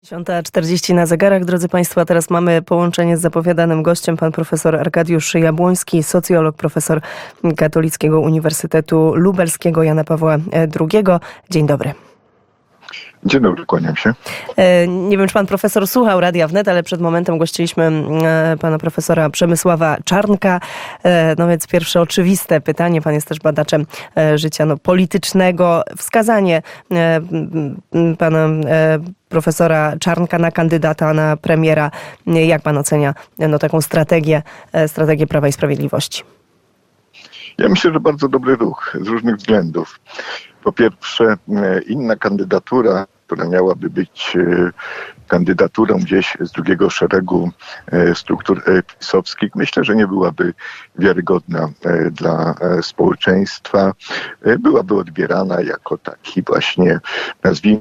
10:40 na zegarach. Drodzy Państwo, a teraz mamy połączenie z zapowiadanym gościem, pan profesor Arkadiusz Jabłoński, socjolog, profesor Katolickiego Uniwersytetu Lubelskiego Jana Pawła II. Dzień dobry. Dzień dobry, kłaniam się. Nie wiem, czy pan profesor słuchał Radia Wnet, ale przed momentem gościliśmy pana profesora Przemysława Czarnka. No więc pierwsze oczywiste pytanie, pan jest też badaczem życia politycznego. Wskazanie pana profesora Czarnka na kandydata na premiera. Jak pan ocenia taką strategię Prawa i Sprawiedliwości? Ja myślę, że bardzo dobry ruch z różnych względów. Po pierwsze, inna kandydatura, która miałaby być kandydaturą gdzieś z drugiego szeregu struktur pisowskich, myślę, że nie byłaby wiarygodna dla społeczeństwa. Byłaby odbierana jako taki właśnie, nazwijmy,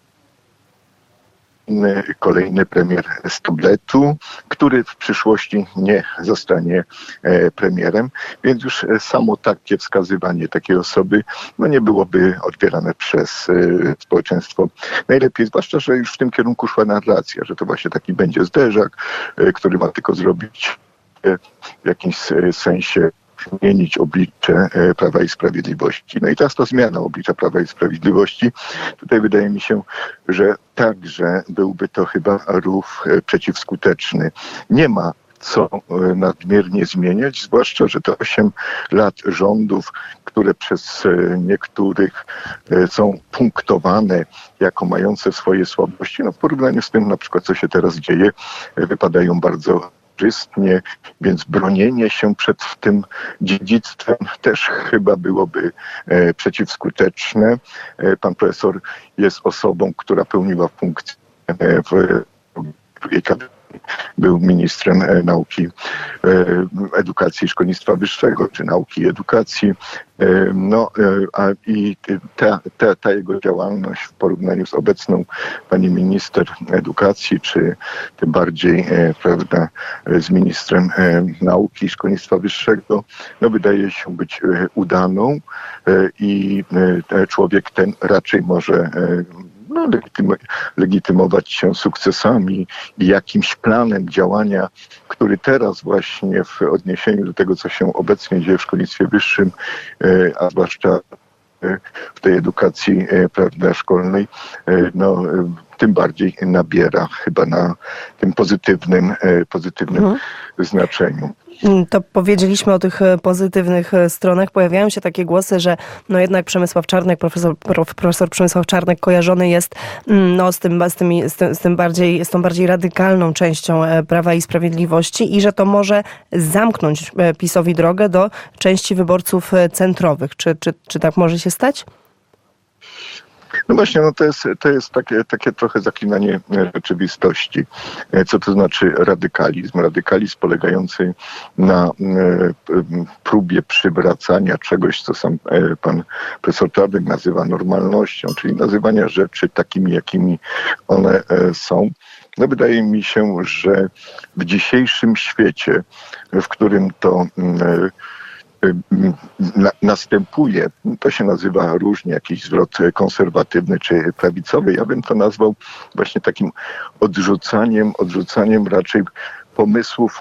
kolejny premier z tabletu, który w przyszłości nie zostanie premierem, więc już samo takie wskazywanie takiej osoby nie byłoby odbierane przez społeczeństwo najlepiej, zwłaszcza, że już w tym kierunku szła narracja, że to właśnie taki będzie zderzak, który ma tylko zrobić w jakimś sensie zmienić oblicze Prawa i Sprawiedliwości. No i teraz ta zmiana oblicza Prawa i Sprawiedliwości. Tutaj wydaje mi się, że także byłby to chyba ruch przeciwskuteczny. Nie ma co nadmiernie zmieniać, zwłaszcza, że to 8 lat rządów, które przez niektórych są punktowane jako mające swoje słabości, w porównaniu z tym na przykład, co się teraz dzieje, wypadają bardzo korzystnie, więc bronienie się przed tym dziedzictwem też chyba byłoby przeciwskuteczne. Pan profesor jest osobą, która pełniła funkcję w drugiej kadencji. Był ministrem nauki, edukacji i szkolnictwa wyższego, czy nauki i edukacji. I ta jego działalność w porównaniu z obecną pani minister edukacji, czy tym bardziej, z ministrem nauki i szkolnictwa wyższego, wydaje się być udaną i człowiek ten raczej może legitymować się sukcesami i jakimś planem działania, który teraz właśnie w odniesieniu do tego, co się obecnie dzieje w szkolnictwie wyższym, a zwłaszcza w tej edukacji szkolnej, tym bardziej nabiera chyba na tym pozytywnym znaczeniu. To powiedzieliśmy o tych pozytywnych stronach. Pojawiają się takie głosy, że jednak Przemysław Czarnek, profesor Przemysław Czarnek kojarzony jest z tą bardziej radykalną częścią Prawa i Sprawiedliwości i że to może zamknąć PiS-owi drogę do części wyborców centrowych. Czy tak może się stać? No właśnie, to jest takie trochę zaklinanie rzeczywistości. Co to znaczy radykalizm? Radykalizm polegający na próbie przywracania czegoś, co sam pan profesor Czarnek nazywa normalnością, czyli nazywania rzeczy takimi, jakimi one są. Wydaje mi się, że w dzisiejszym świecie, w którym to następuje, to się nazywa różnie, jakiś zwrot konserwatywny czy prawicowy. Ja bym to nazwał właśnie takim odrzucaniem raczej pomysłów,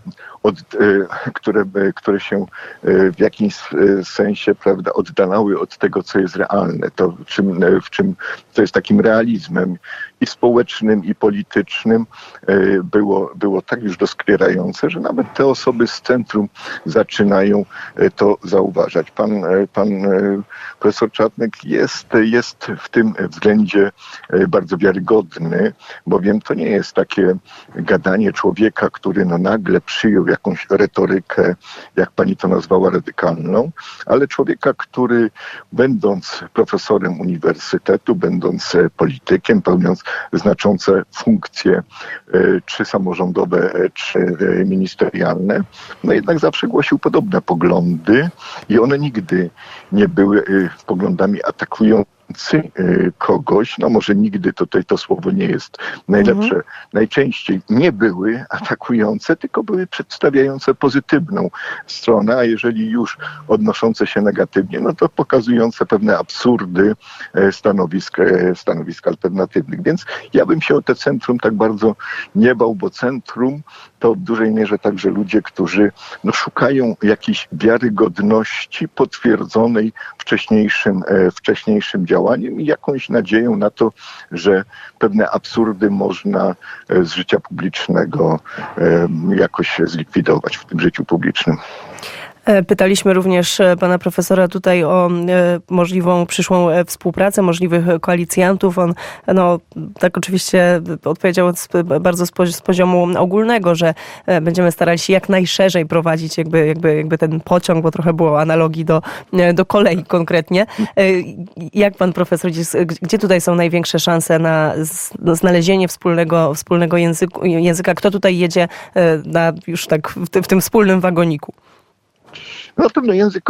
które się w jakimś sensie, oddalały od tego, co jest realne, to co jest takim realizmem i społecznym, i politycznym, było tak już doskwierające, że nawet te osoby z centrum zaczynają to zauważać. Pan profesor Czarnek jest w tym względzie bardzo wiarygodny, bowiem to nie jest takie gadanie człowieka, który nagle przyjął jakąś retorykę, jak pani to nazwała, radykalną, ale człowieka, który będąc profesorem uniwersytetu, będąc politykiem, pełniąc znaczące funkcje, czy samorządowe, czy ministerialne, jednak zawsze głosił podobne poglądy i one nigdy nie były poglądami atakującymi kogoś, no może nigdy tutaj to słowo nie jest najlepsze, najczęściej nie były atakujące, tylko były przedstawiające pozytywną stronę, a jeżeli już odnoszące się negatywnie, no to pokazujące pewne absurdy stanowisk alternatywnych. Więc ja bym się o te centrum tak bardzo nie bał, bo centrum to w dużej mierze także ludzie, którzy szukają jakiejś wiarygodności potwierdzonej wcześniejszym działaniem i jakąś nadzieją na to, że pewne absurdy można z życia publicznego jakoś zlikwidować w tym życiu publicznym. Pytaliśmy również pana profesora tutaj o możliwą przyszłą współpracę, możliwych koalicjantów. On tak oczywiście odpowiedział bardzo z poziomu ogólnego, że będziemy starali się jak najszerzej prowadzić jakby ten pociąg, bo trochę było analogii do kolei konkretnie. Jak pan profesor, gdzie tutaj są największe szanse na znalezienie wspólnego języka? Kto tutaj jedzie już tak w tym wspólnym wagoniku? Na pewno język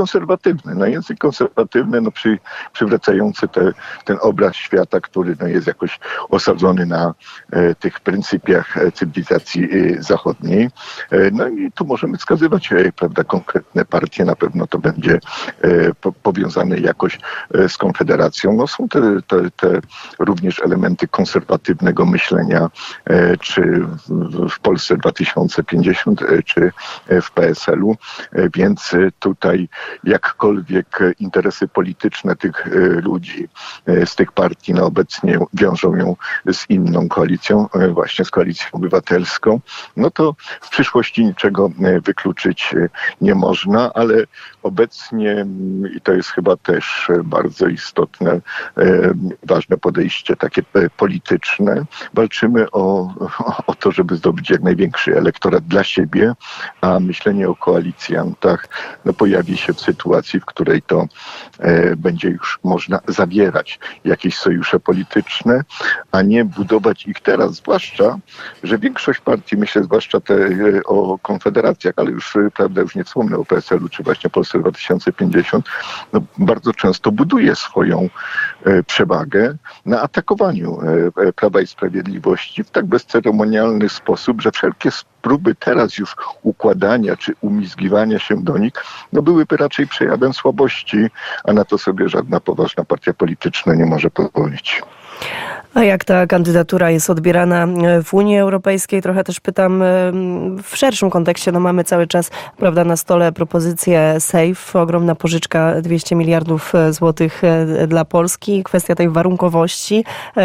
konserwatywny, przywracający ten obraz świata, który jest jakoś osadzony na tych pryncypiach cywilizacji zachodniej. No i tu możemy wskazywać, prawda, konkretne partie, na pewno to będzie powiązane jakoś z Konfederacją. No są te również elementy konserwatywnego myślenia, czy w Polsce 2050, czy w PSL-u, więc tutaj jakkolwiek interesy polityczne tych ludzi z tych partii obecnie wiążą ją z inną koalicją, właśnie z Koalicją Obywatelską, no to w przyszłości niczego wykluczyć nie można, ale obecnie, i to jest chyba też bardzo istotne, ważne podejście takie polityczne, walczymy o to, żeby zdobyć jak największy elektorat dla siebie, a myślenie o koalicjantach pojawi się w sytuacji, w której to będzie już można zawierać jakieś sojusze polityczne, a nie budować ich teraz. Zwłaszcza, że większość partii, myślę zwłaszcza te o konfederacjach, ale już nie wspomnę o PSL-u czy właśnie Polsce 2050, bardzo często buduje swoją przewagę na atakowaniu Prawa i Sprawiedliwości w tak bezceremonialny sposób, że wszelkie próby teraz już układania czy umizgiwania się do nich, byłyby raczej przejawem słabości, a na to sobie żadna poważna partia polityczna nie może pozwolić. A jak ta kandydatura jest odbierana w Unii Europejskiej? Trochę też pytam w szerszym kontekście. Mamy cały czas, prawda, na stole propozycję SAFE, ogromna pożyczka 200 miliardów złotych dla Polski. Kwestia tej warunkowości.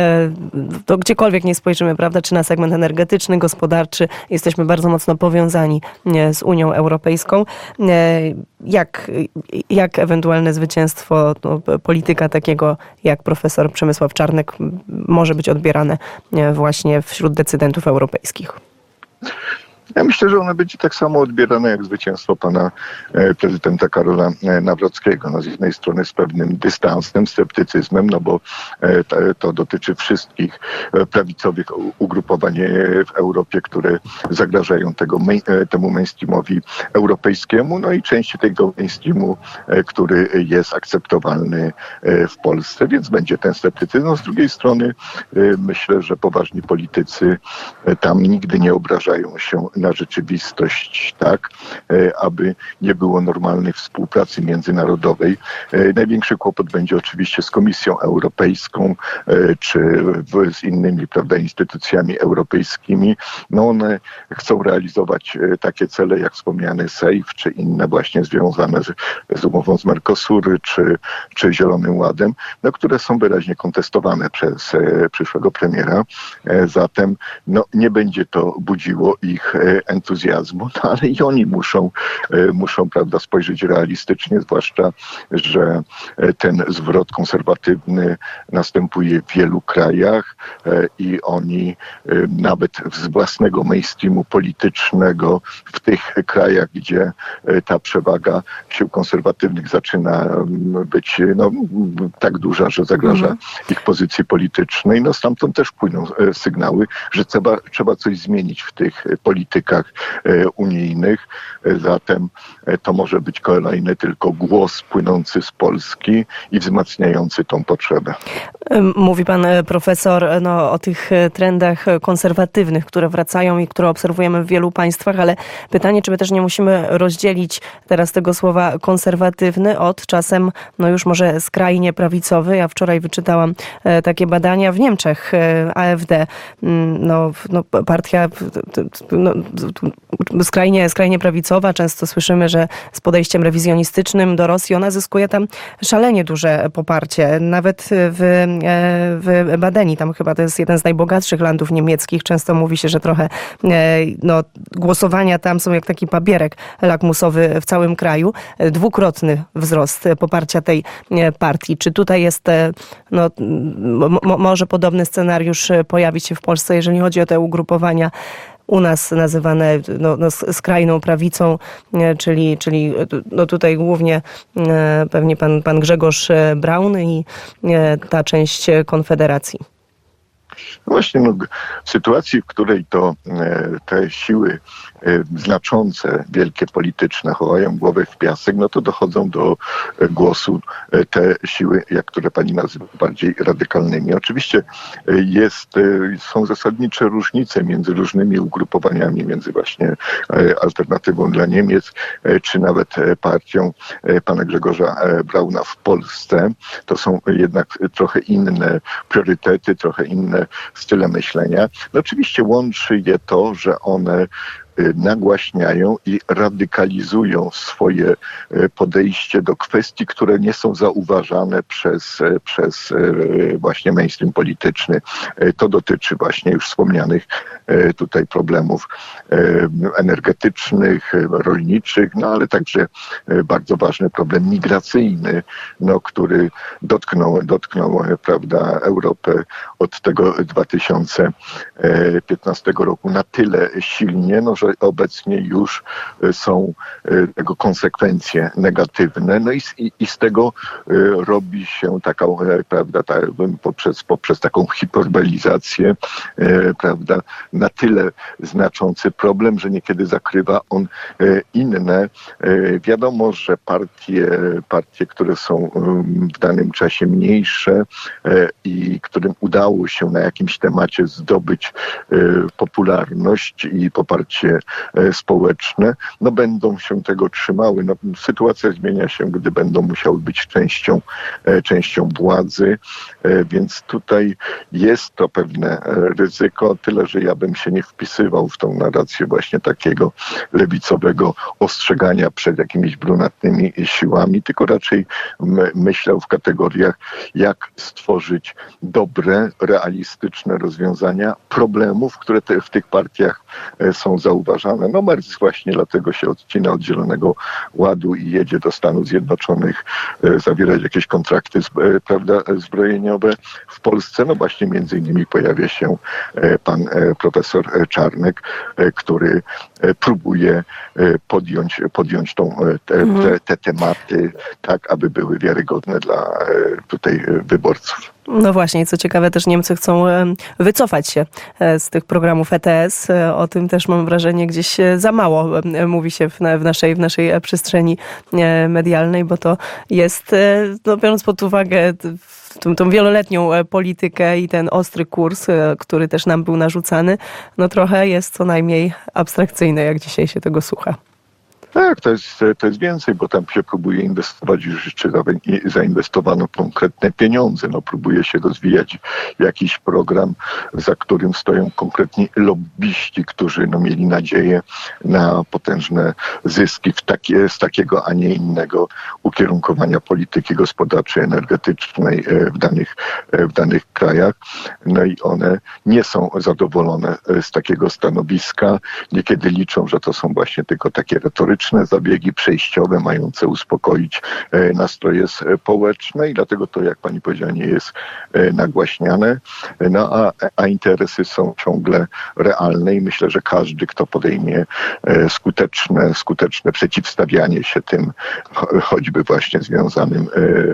To gdziekolwiek nie spojrzymy, prawda, czy na segment energetyczny, gospodarczy, jesteśmy bardzo mocno powiązani z Unią Europejską. Jak ewentualne zwycięstwo polityka takiego jak profesor Przemysław Czarnek może być odbierane właśnie wśród decydentów europejskich? Ja myślę, że ono będzie tak samo odbierane jak zwycięstwo pana prezydenta Karola Nawrockiego. Z jednej strony z pewnym dystansem, sceptycyzmem, bo to dotyczy wszystkich prawicowych ugrupowań w Europie, które zagrażają temu mainstreamowi europejskiemu, i części tego mainstreamu, który jest akceptowalny w Polsce, więc będzie ten sceptycyzm. Z drugiej strony myślę, że poważni politycy tam nigdy nie obrażają się na rzeczywistość, tak, aby nie było normalnej współpracy międzynarodowej. Największy kłopot będzie oczywiście z Komisją Europejską, czy z innymi, prawda, instytucjami europejskimi. One chcą realizować takie cele, jak wspomniany SAFE, czy inne właśnie związane z umową z Mercosur, czy Zielonym Ładem, które są wyraźnie kontestowane przez przyszłego premiera. Zatem nie będzie to budziło ich entuzjazmu, ale i oni muszą, prawda, spojrzeć realistycznie, zwłaszcza, że ten zwrot konserwatywny następuje w wielu krajach i oni nawet z własnego mainstreamu politycznego w tych krajach, gdzie ta przewaga sił konserwatywnych zaczyna być tak duża, że zagraża ich pozycji politycznej, stamtąd też płyną sygnały, że trzeba coś zmienić w tych politykach politykach unijnych. Zatem to może być kolejny tylko głos płynący z Polski i wzmacniający tą potrzebę. Mówi pan profesor o tych trendach konserwatywnych, które wracają i które obserwujemy w wielu państwach, ale pytanie, czy my też nie musimy rozdzielić teraz tego słowa konserwatywny od czasem już może skrajnie prawicowy. Ja wczoraj wyczytałam takie badania w Niemczech, AfD, partia skrajnie prawicowa. Często słyszymy, że z podejściem rewizjonistycznym do Rosji ona zyskuje tam szalenie duże poparcie. Nawet w Badeni, tam chyba to jest jeden z najbogatszych landów niemieckich. Często mówi się, że trochę głosowania tam są jak taki papierek lakmusowy w całym kraju. Dwukrotny wzrost poparcia tej partii. Czy tutaj jest może podobny scenariusz pojawić się w Polsce, jeżeli chodzi o te ugrupowania u nas nazywane skrajną prawicą, czyli tutaj głównie pewnie pan Grzegorz Braun i ta część Konfederacji. Właśnie w sytuacji, w której te siły znaczące, wielkie polityczne chowają głowę w piasek, to dochodzą do głosu te siły, które pani nazywa bardziej radykalnymi. Oczywiście są zasadnicze różnice między różnymi ugrupowaniami, między właśnie Alternatywą dla Niemiec, czy nawet partią pana Grzegorza Brauna w Polsce. To są jednak trochę inne priorytety, trochę inne style myślenia. Oczywiście łączy je to, że one nagłaśniają i radykalizują swoje podejście do kwestii, które nie są zauważane przez właśnie mainstream polityczny. To dotyczy właśnie już wspomnianych tutaj problemów energetycznych, rolniczych, ale także bardzo ważny problem migracyjny, który dotknął prawda, Europę od tego 2015 roku na tyle silnie, że obecnie już są tego konsekwencje negatywne. I z tego robi się taka, prawda, poprzez taką hiperbolizację, prawda, na tyle znaczący problem, że niekiedy zakrywa on inne. Wiadomo, że partie, które są w danym czasie mniejsze i którym udało się na jakimś temacie zdobyć popularność i poparcie społeczne, będą się tego trzymały. Sytuacja zmienia się, gdy będą musiały być częścią władzy, więc tutaj jest to pewne ryzyko, tyle że ja bym się nie wpisywał w tą narrację właśnie takiego lewicowego ostrzegania przed jakimiś brunatnymi siłami, tylko raczej myślał w kategoriach, jak stworzyć dobre, realistyczne rozwiązania problemów, które w tych partiach są zauważane. Merz właśnie dlatego się odcina od Zielonego Ładu i jedzie do Stanów Zjednoczonych zawierać jakieś kontrakty zbrojeniowe. W Polsce właśnie między innymi pojawia się pan profesor Czarnek, który próbuje podjąć te tematy tak, aby były wiarygodne dla tutaj wyborców. No właśnie, co ciekawe, też Niemcy chcą wycofać się z tych programów ETS. O tym też mam wrażenie gdzieś za mało mówi się w naszej przestrzeni medialnej, bo to jest, biorąc pod uwagę tą wieloletnią politykę i ten ostry kurs, który też nam był narzucany, trochę jest co najmniej abstrakcyjne, jak dzisiaj się tego słucha. Tak, to jest więcej, bo tam się próbuje inwestować już czy zainwestowano konkretne pieniądze. Próbuje się rozwijać jakiś program, za którym stoją konkretni lobbyści, którzy mieli nadzieję na potężne zyski z takiego, a nie innego ukierunkowania polityki gospodarczej, energetycznej w danych krajach. I one nie są zadowolone z takiego stanowiska. Niekiedy liczą, że to są właśnie tylko takie retoryczne polityczne zabiegi przejściowe mające uspokoić nastroje społeczne i dlatego to, jak pani powiedziała, nie jest nagłaśniane, no a interesy są ciągle realne i myślę, że każdy, kto podejmie skuteczne przeciwstawianie się tym, choćby właśnie związanym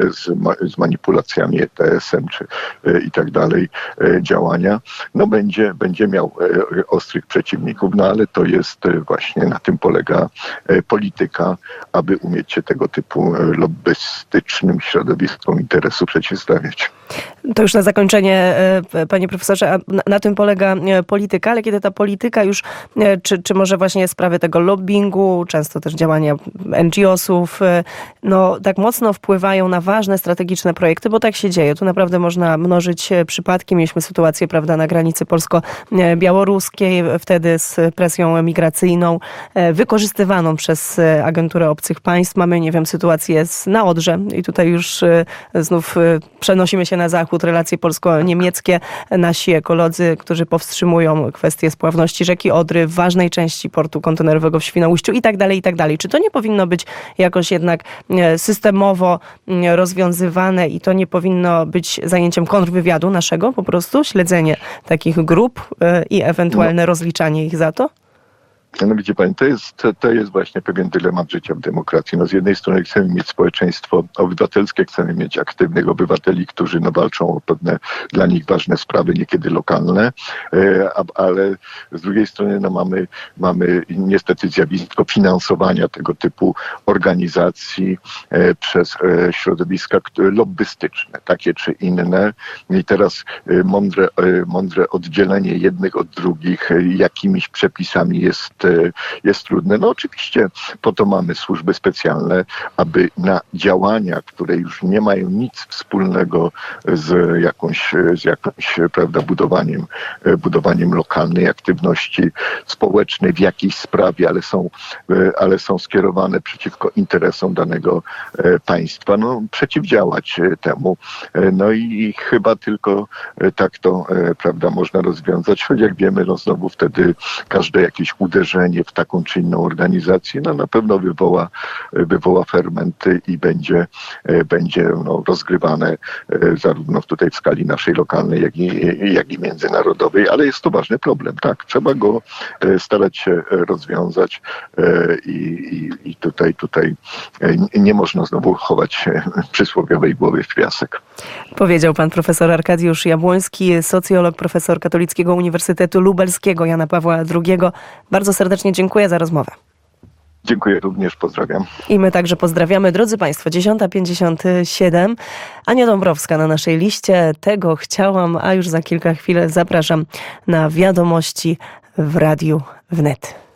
z manipulacjami ETS-em czy i tak dalej działania, no będzie miał ostrych przeciwników, no ale to jest właśnie, na tym polega polityka, aby umieć się tego typu lobbystycznym środowiskom interesu przeciwstawiać. To już na zakończenie, panie profesorze, na tym polega polityka, ale kiedy ta polityka już, czy może właśnie sprawy tego lobbingu, często też działania NGO-sów, no tak mocno wpływają na ważne strategiczne projekty, bo tak się dzieje. Tu naprawdę można mnożyć przypadki. Mieliśmy sytuację, prawda, na granicy polsko-białoruskiej, wtedy z presją migracyjną, wykorzystywaną przez agenturę obcych państw. Mamy, nie wiem, sytuację na Odrze i tutaj już znów przenosimy się na zachód, relacje polsko-niemieckie. Nasi ekolodzy, którzy powstrzymują kwestię spławności rzeki Odry w ważnej części portu kontenerowego w Świnoujściu i tak dalej, i tak dalej. Czy to nie powinno być jakoś jednak systemowo rozwiązywane i to nie powinno być zajęciem kontrwywiadu naszego, po prostu śledzenie takich grup i ewentualne rozliczanie ich za to? No widzi pani, to jest właśnie pewien dylemat życia w demokracji. No z jednej strony chcemy mieć społeczeństwo obywatelskie, chcemy mieć aktywnych obywateli, którzy walczą o pewne dla nich ważne sprawy, niekiedy lokalne, ale z drugiej strony mamy niestety zjawisko finansowania tego typu organizacji przez środowiska lobbystyczne, takie czy inne. I teraz mądre oddzielenie jednych od drugich jakimiś przepisami jest trudne. No oczywiście po to mamy służby specjalne, aby na działania, które już nie mają nic wspólnego z jakąś prawda, budowaniem lokalnej aktywności społecznej w jakiejś sprawie, ale są skierowane przeciwko interesom danego państwa, no przeciwdziałać temu. No i chyba tylko tak to, prawda, można rozwiązać, choć jak wiemy, no znowu wtedy każde jakieś uderzenie w taką czy inną organizację, no na pewno wywoła fermenty i będzie rozgrywane zarówno tutaj w skali naszej lokalnej, jak i międzynarodowej, ale jest to ważny problem, tak. Trzeba go starać się rozwiązać i tutaj nie można znowu chować przysłowiowej głowy w piasek. Powiedział pan profesor Arkadiusz Jabłoński, socjolog, profesor Katolickiego Uniwersytetu Lubelskiego Jana Pawła II. Bardzo serdecznie dziękuję za rozmowę. Dziękuję również, pozdrawiam. I my także pozdrawiamy. Drodzy Państwo, 10:57. Ania Dąbrowska na naszej liście. Tego chciałam, a już za kilka chwil zapraszam na wiadomości w Radiu Wnet.